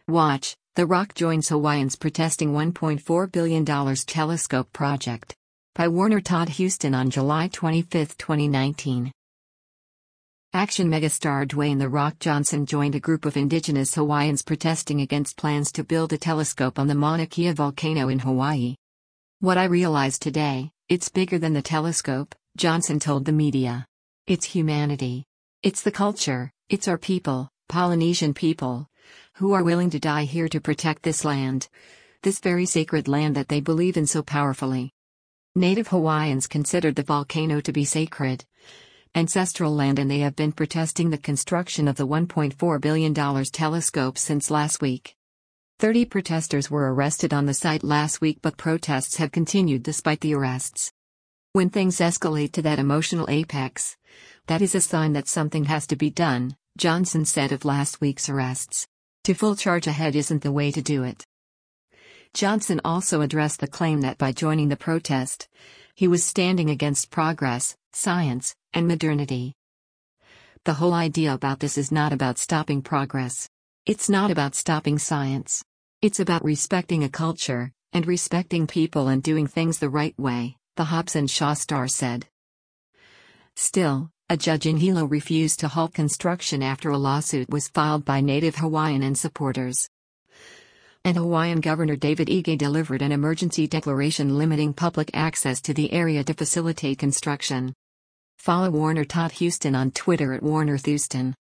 Watch, The Rock joins Hawaiians protesting $1.4 billion telescope project. By Warner Todd Huston on July 25, 2019. Action megastar Dwayne "The Rock" Johnson joined a group of indigenous Hawaiians protesting against plans to build a telescope on the Mauna Kea volcano in Hawaii. "What I realized today, it's bigger than the telescope," Johnson told the media. "It's humanity. It's the culture, it's our people, Polynesian people, who are willing to die here to protect this land. This very sacred land that they believe in so powerfully." Native Hawaiians considered the volcano to be sacred, ancestral land, and they have been protesting the construction of the $1.4 billion telescope since last week. 30 protesters were arrested on the site last week, but protests have continued despite the arrests. "When things escalate to that emotional apex, that is a sign that something has to be done," Johnson said of last week's arrests. "To full charge ahead isn't the way to do it." Johnson also addressed the claim that by joining the protest, he was standing against progress, science, and modernity. "The whole idea about this is not about stopping progress. It's not about stopping science. It's about respecting a culture, and respecting people and doing things the right way," the Hobson Shaw Star said. Still, a judge in Hilo refused to halt construction after a lawsuit was filed by Native Hawaiian and supporters. And Hawaiian Governor David Ige delivered an emergency declaration limiting public access to the area to facilitate construction. Follow Warner Todd Huston on Twitter at WarnerThouston.